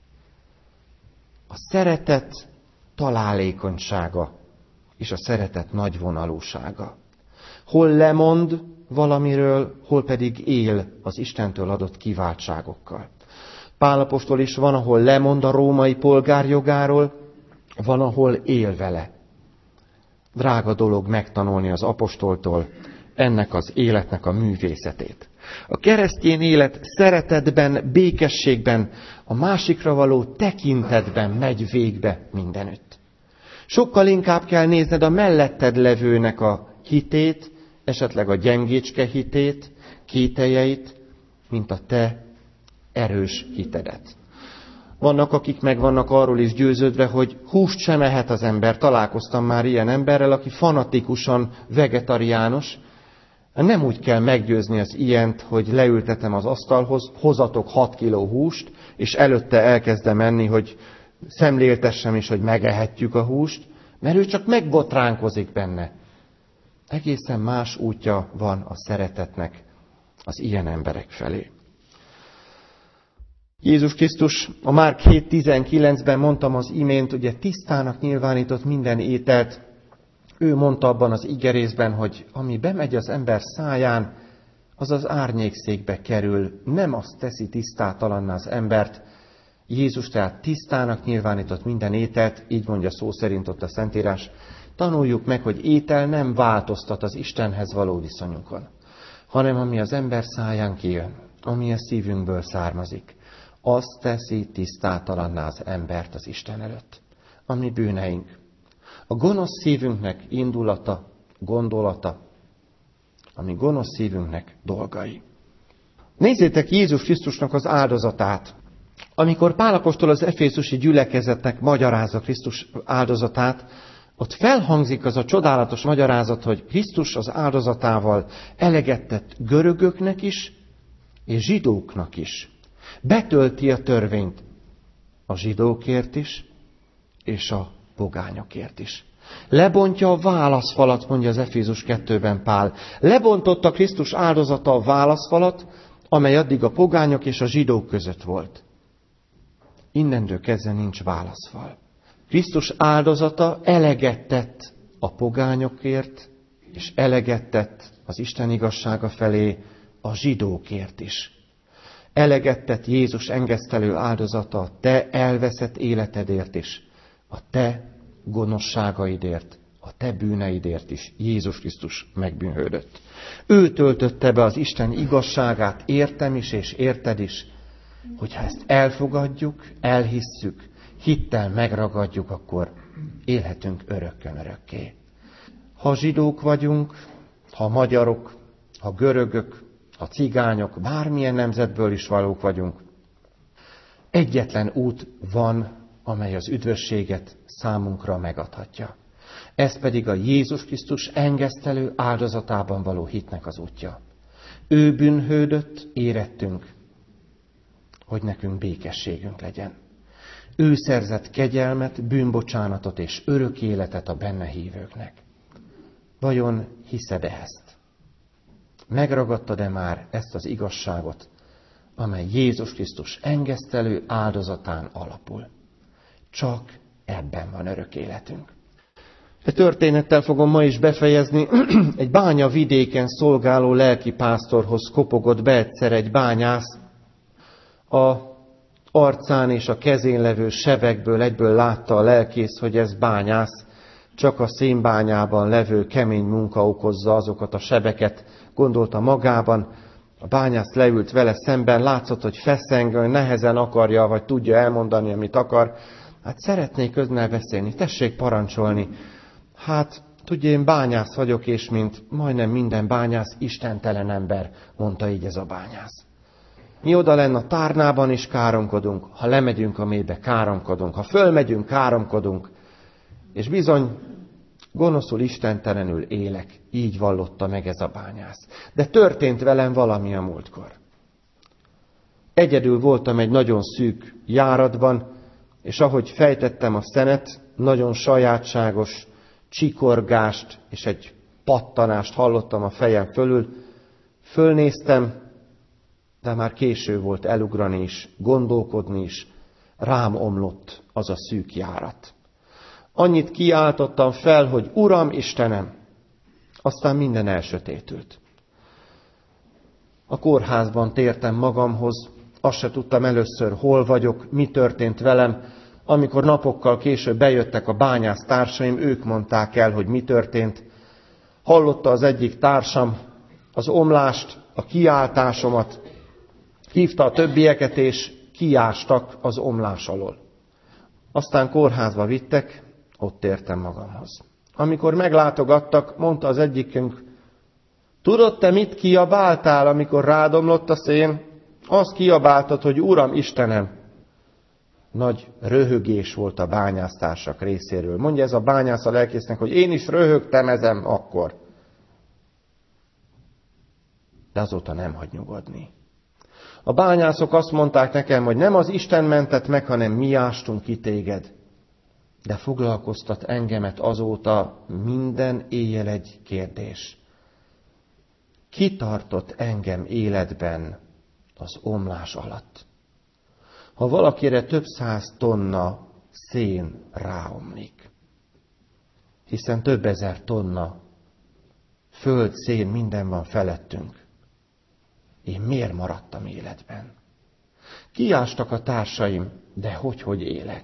A szeretet találékonysága és a szeretet nagyvonalúsága. Hol lemond valamiről, hol pedig él az Istentől adott kiváltságokkal. Pál apostol is van, ahol lemond a római polgárjogáról, van, ahol él vele. Drága dolog megtanulni az apostoltól ennek az életnek a művészetét. A keresztény élet szeretetben, békességben, a másikra való tekintetben megy végbe mindenütt. Sokkal inkább kell nézned a melletted levőnek a hitét, esetleg a gyengécske hitét, kételjeit, mint a te erős hitedet. Vannak, akik meg vannak arról is győződve, hogy húst sem ehet az ember. Találkoztam már ilyen emberrel, aki fanatikusan vegetariánus. Nem úgy kell meggyőzni az ilyent, hogy leültetem az asztalhoz, hozatok 6 kiló húst, és előtte elkezdem enni, hogy szemléltessem is, hogy megehetjük a húst, mert ő csak megbotránkozik benne. Egészen más útja van a szeretetnek az ilyen emberek felé. Jézus Krisztus a Márk 7.19-ben mondtam az imént, ugye tisztának nyilvánított minden ételt. Ő mondta abban az igerészben, hogy ami bemegy az ember száján, az az árnyékszékbe kerül, nem azt teszi tisztátalanná az embert. Jézus tehát tisztának nyilvánított minden ételt, így mondja szó szerint ott a Szentírás. Tanuljuk meg, hogy étel nem változtat az Istenhez való viszonyunkon, hanem ami az ember száján kijön, ami a szívünkből származik, azt teszi tisztátalanná az embert az Isten előtt. A mi bűneink. A gonosz szívünknek indulata, gondolata, a mi gonosz szívünknek dolgai. Nézzétek Jézus Krisztusnak az áldozatát. Amikor Pál apostol az efészusi gyülekezetnek magyarázza Krisztus áldozatát, ott felhangzik az a csodálatos magyarázat, hogy Krisztus az áldozatával eleget tett görögöknek is, és zsidóknak is. Betölti a törvényt a zsidókért is, és a pogányokért is. Lebontja a válaszfalat, mondja az Efézus 2-ben Pál. Lebontotta Krisztus áldozata a válaszfalat, amely addig a pogányok és a zsidók között volt. Innentől kezdve nincs válaszfal. Krisztus áldozata eleget tett a pogányokért, és eleget tett az Isten igazsága felé a zsidókért is. Eleget tett Jézus engesztelő áldozata a te elveszett életedért is, a te gonoszságaidért, a te bűneidért is Jézus Krisztus megbűnhődött. Ő töltötte be az Isten igazságát, értem is és érted is, hogyha ezt elfogadjuk, elhisszük, hittel megragadjuk, akkor élhetünk örökkön örökké. Ha zsidók vagyunk, ha magyarok, ha görögök, ha cigányok, bármilyen nemzetből is valók vagyunk, egyetlen út van, amely az üdvösséget számunkra megadhatja. Ez pedig a Jézus Krisztus engesztelő áldozatában való hitnek az útja. Ő bűnhődött, érettünk, hogy nekünk békességünk legyen. Ő szerzett kegyelmet, bűnbocsánatot és örök életet a benne hívőknek. Vajon hiszed-e ezt? Megragadtad-e már ezt az igazságot, amely Jézus Krisztus engesztelő áldozatán alapul? Csak ebben van örök életünk. E történettel fogom ma is befejezni. Egy bánya vidéken szolgáló lelkipásztorhoz kopogott be egyszer egy bányász. A arcán és a kezén levő sebekből egyből látta a lelkész, hogy ez bányász. Csak a szénbányában levő kemény munka okozza azokat a sebeket, gondolta magában. A bányász leült vele szemben, látszott, hogy feszeng, nehezen akarja, vagy tudja elmondani, amit akar. Hát szeretnék önnel beszélni, tessék parancsolni. Hát, tudja, én bányász vagyok, és mint majdnem minden bányász, istentelen ember, mondta így ez a bányász. Mi oda lenn a tárnában is káromkodunk, ha lemegyünk a mélybe, káromkodunk, ha fölmegyünk, káromkodunk, és bizony, gonoszul istentelenül élek, így vallotta meg ez a bányász. De történt velem valami a múltkor. Egyedül voltam egy nagyon szűk járatban, és ahogy fejtettem a szenet, nagyon sajátságos csikorgást és egy pattanást hallottam a fejem fölül. Fölnéztem, de már késő volt elugrani is, gondolkodni is. Rám omlott az a szűk járat. Annyit kiáltottam fel, hogy Uram, Istenem! Aztán minden elsötétült. A kórházban tértem magamhoz, azt se tudtam először, hol vagyok, mi történt velem. Amikor napokkal később bejöttek a bányász társaim, ők mondták el, hogy mi történt. Hallotta az egyik társam az omlást, a kiáltásomat, hívta a többieket, és kiástak az omlás alól. Aztán kórházba vittek, ott tértem magamhoz. Amikor meglátogattak, mondta az egyikünk, tudod te mit kiabáltál, amikor rádomlott a szén? Azt kiabáltad, hogy Uram, Istenem! Nagy röhögés volt a bányásztársak részéről. Mondja ez a bányász a lelkésznek, hogy én is röhögtem ezen akkor. De azóta nem hagy nyugodni. A bányászok azt mondták nekem, hogy nem az Isten mentett meg, hanem mi ástunk ki téged. De foglalkoztat engemet azóta minden éjjel egy kérdés. Ki tartott engem életben az omlás alatt? Ha valakire több 100 tonna szén ráomlik, hiszen több ezer tonna föld, szén, minden van felettünk, én miért maradtam életben? Kiástak a társaim, de hogy élek?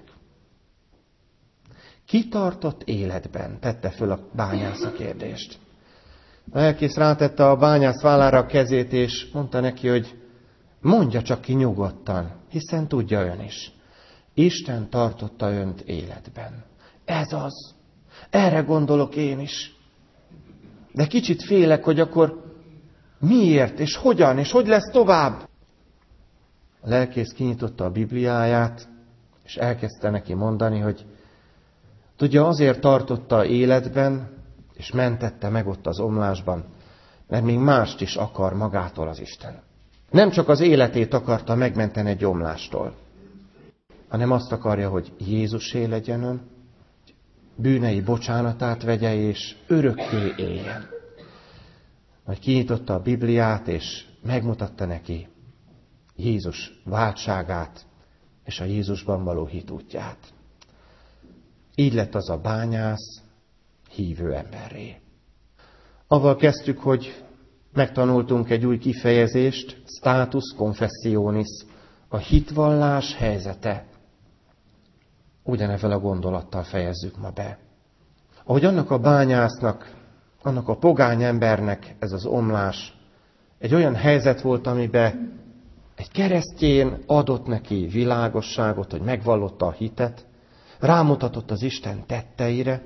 Ki tartott életben? Tette föl a bányász a kérdést. A lelkész rátette a bányász vállára a kezét, és mondta neki, hogy mondja csak ki nyugodtan, hiszen tudja ön is. Isten tartotta önt életben. Ez az. Erre gondolok én is. De kicsit félek, hogy akkor miért, és hogy lesz tovább? A lelkész kinyitotta a Bibliáját, és elkezdte neki mondani, hogy tudja, azért tartotta életben, és mentette meg ott az omlásban, mert még mást is akar magától az Isten. Nem csak az életét akarta megmenteni egy gyomlástól, hanem azt akarja, hogy Jézusé legyen ön, bűnei bocsánatát vegye, és örökké éljen. Majd kinyitotta a Bibliát, és megmutatta neki Jézus váltságát, és a Jézusban való hit útját. Így lett az a bányász hívő emberré. Avval kezdtük, hogy megtanultunk egy új kifejezést, status confessionis, a hitvallás helyzete. Ugyanezzel a gondolattal fejezzük ma be. Ahogy annak a bányásznak, annak a pogány embernek ez az omlás egy olyan helyzet volt, amiben egy keresztjén adott neki világosságot, hogy megvallotta a hitet, rámutatott az Isten tetteire,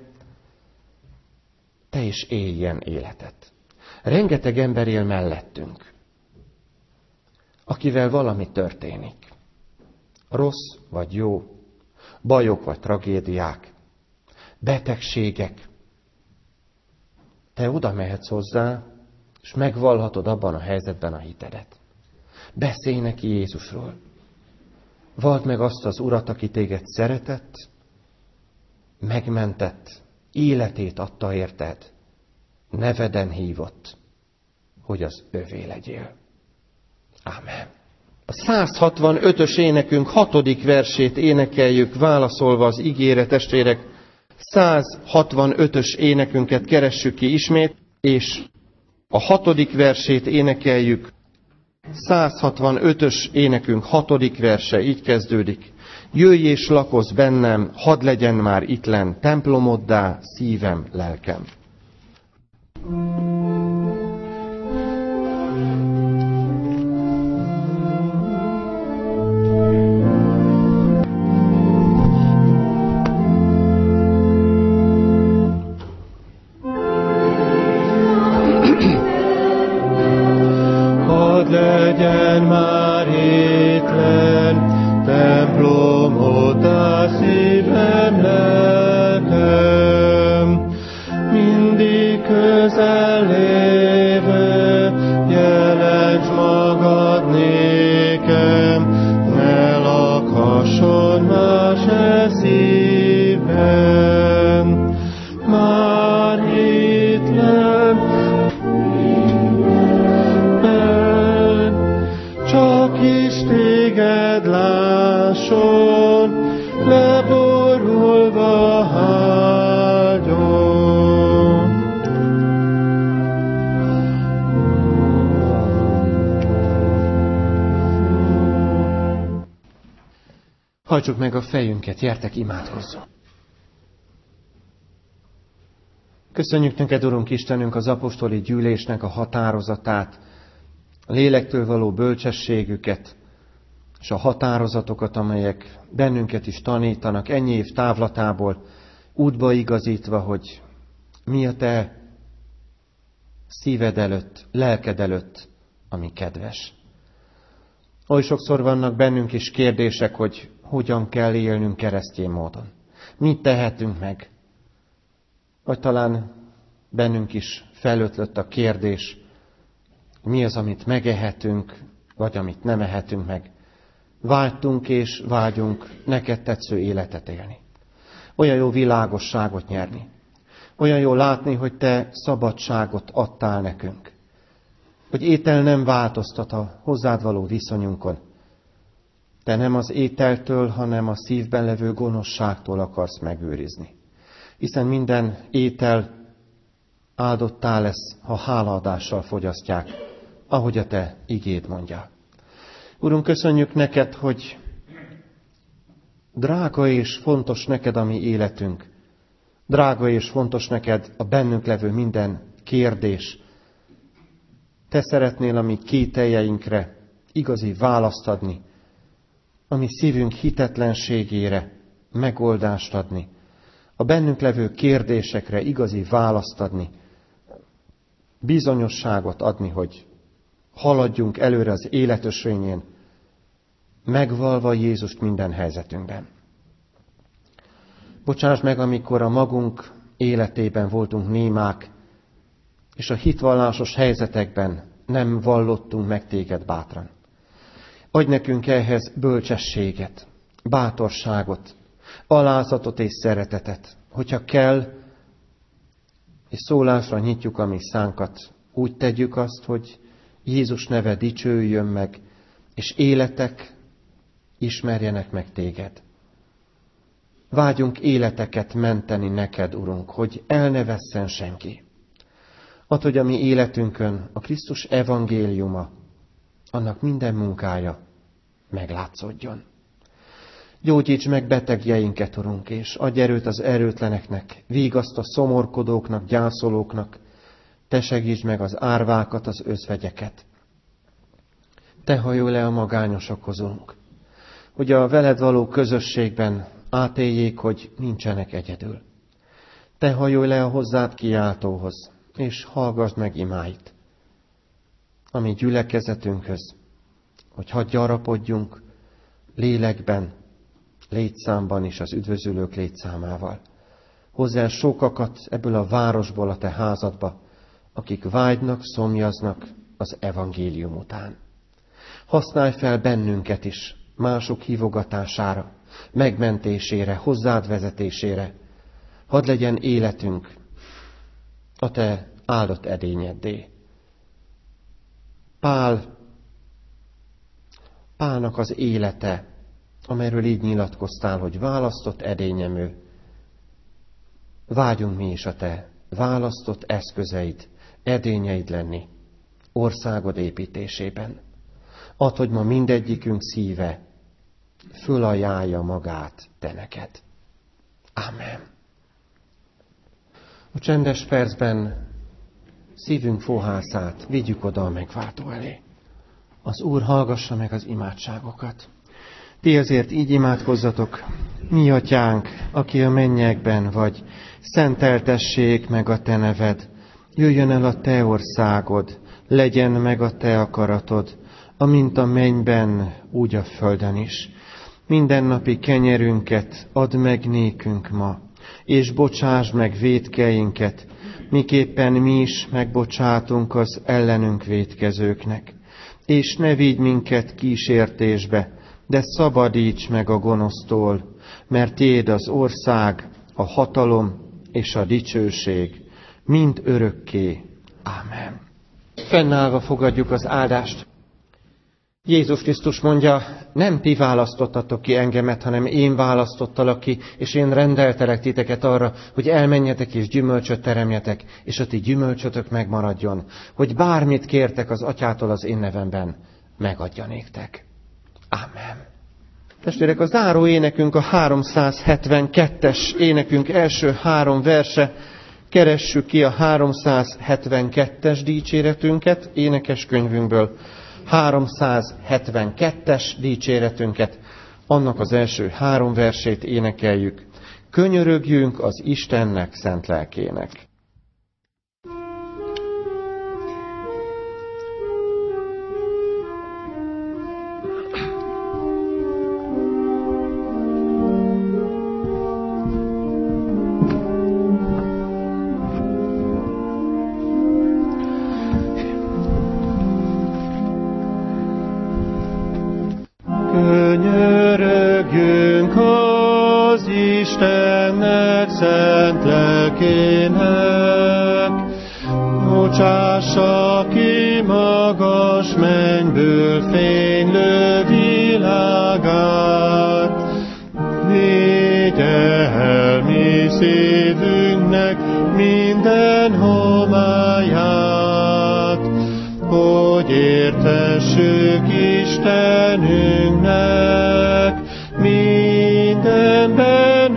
te is élj ilyen életet. Rengeteg ember él mellettünk, akivel valami történik. Rossz vagy jó, bajok vagy tragédiák, betegségek. Te oda mehetsz hozzá, és megvallhatod abban a helyzetben a hitedet. Beszélj neki Jézusról. Vald meg azt az Urat, aki téged szeretett, megmentett, életét adta érted, neveden hívott, hogy az övé legyél. Ámen. A 165-ös énekünk 6. versét énekeljük, válaszolva az ígére, testvérek. 165-ös énekünket keressük ki ismét, és a 6. versét énekeljük. 165-ös énekünk 6. verse így kezdődik. Jöjj és lakozz bennem, hadd legyen már ittlen templomoddá szívem, lelkem. Hadd legyen már ittlen templomoddá szívem, lelkem, mindig közel lévő, jelentsd magad nékem, ne lakhasson más e szívben. Már ittlen, csak is téged lásson, leborulva áldjon. Hajtsuk meg a fejünket, gyertek, imádkozzunk. Köszönjük neked, Urunk Istenünk, az apostoli gyűlésnek a határozatát, a lélektől való bölcsességüket, és a határozatokat, amelyek bennünket is tanítanak ennyi év távlatából, útba igazítva, hogy mi a te szíved előtt, lelked előtt, ami kedves. Oly sokszor vannak bennünk is kérdések, hogy hogyan kell élnünk keresztény módon. Mit tehetünk meg? Vagy talán bennünk is felötlött a kérdés, mi az, amit megehetünk, vagy amit nem ehetünk meg. Vágytunk és vágyunk neked tetsző életet élni. Olyan jó világosságot nyerni. Olyan jó látni, hogy te szabadságot adtál nekünk. Hogy étel nem változtat a hozzád való viszonyunkon. Te nem az ételtől, hanem a szívben levő gonoszságtól akarsz megőrizni. Hiszen minden étel áldottá lesz, ha hálaadással fogyasztják, ahogy a te igéd mondja. Urunk, köszönjük neked, hogy drága és fontos neked a mi életünk. Drága és fontos neked a bennünk levő minden kérdés. Te szeretnél a mi kételjeinkre igazi választ adni, a mi szívünk hitetlenségére megoldást adni, a bennünk levő kérdésekre igazi választ adni, bizonyosságot adni, hogy haladjunk előre az életösvényén, megvalva Jézust minden helyzetünkben. Bocsáss meg, amikor a magunk életében voltunk némák, és a hitvallásos helyzetekben nem vallottunk meg téged bátran. Adj nekünk ehhez bölcsességet, bátorságot, alázatot és szeretetet. Hogyha kell, és szólásra nyitjuk a mi szánkat, úgy tegyük azt, hogy Jézus neve dicsőjön meg, és életek ismerjenek meg téged. Vágyunk életeket menteni neked, Urunk, hogy el ne vesszen senki. Add, hogy a mi életünkön a Krisztus evangéliuma, annak minden munkája meglátszódjon. Gyógyíts meg betegjeinket, Urunk, és adj erőt az erőtleneknek, vigaszt a szomorkodóknak, gyászolóknak, te segítsd meg az árvákat, az özvegyeket. Te hajolj le a magányosokhoz, Urunk, hogy a veled való közösségben átéljék, hogy nincsenek egyedül. Te hajolj le a hozzád kiáltóhoz, és hallgassd meg imáit, a mi gyülekezetünkhöz, hogy hadd gyarapodjunk lélekben, létszámban is az üdvözülők létszámával. Hozz el sokakat ebből a városból a te házadba, akik vágynak, szomjaznak az evangélium után. Használj fel bennünket is mások hívogatására, megmentésére, hozzád vezetésére. Hadd legyen életünk a te áldott edényeddé. Pálnak az élete, amelyről így nyilatkoztál, hogy választott edényem ő. Vágyunk mi is a te választott eszközeid, edényeid lenni országod építésében. Add, hogy ma mindegyikünk szíve fölajánlja magát te neked. Ámen. A csendes percben szívünk fohászát vigyük oda a megváltó elé. Az Úr hallgassa meg az imádságokat. Ti azért így imádkozzatok: mi atyánk, aki a mennyekben vagy, szenteltessék meg a te neved, jöjjön el a te országod, legyen meg a te akaratod, amint a mennyben, úgy a földön is. Mindennapi kenyerünket add meg nékünk ma, és bocsáss meg vétkeinket, miképpen mi is megbocsátunk az ellenünk vétkezőknek. És ne vigy minket kísértésbe, de szabadíts meg a gonosztól, mert tiéd az ország, a hatalom és a dicsőség, mind örökké. Ámen. Fennállva fogadjuk az áldást. Jézus Krisztus mondja, nem ti választottatok ki engemet, hanem én választottalak ki, és én rendeltelek titeket arra, hogy elmenjetek és gyümölcsöt teremjetek, és a ti gyümölcsötök megmaradjon, hogy bármit kértek az atyától az én nevemben, megadja néktek. Ámen. Testvérek, a záró énekünk a 372-es énekünk első 3 verse. Keressük ki a 372-es dicséretünket énekeskönyvünkből. 372-es dicséretünket, annak az első 3 versét énekeljük. Könyörögjünk az Istennek szent lelkének. Könyörögjünk az Istennek szent lelkének, bocsássa ki magas mennyből fénylő világát, vigye el mi szívünknek minden homályát, hogy értessük Istenünknek mindenben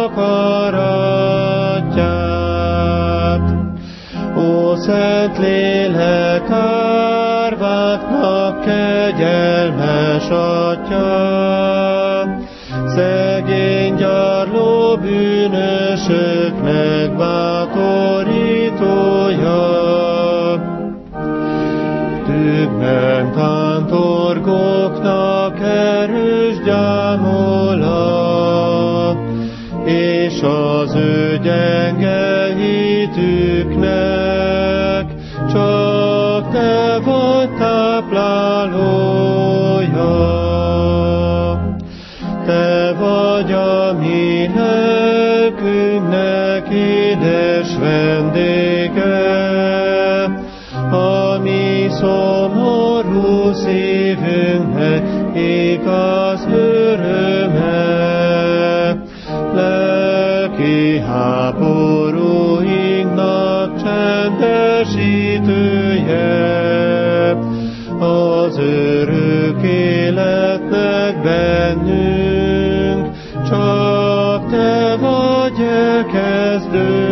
akaratját. Ó, szent lélek, árváknak kegyelmes atyám, szegény gyarló bűnösöknek bátorítója, tükben kántorgóknak erős gyámola, és az ő gyenge hitüknek csak te vagy táplálója. mi lelkünknek édes vendége, a mi szomorú szívünknek igaz öröme, lelki háborúinknak csendesítője, az örök életnek bennünk, csak te vagy elkezdő.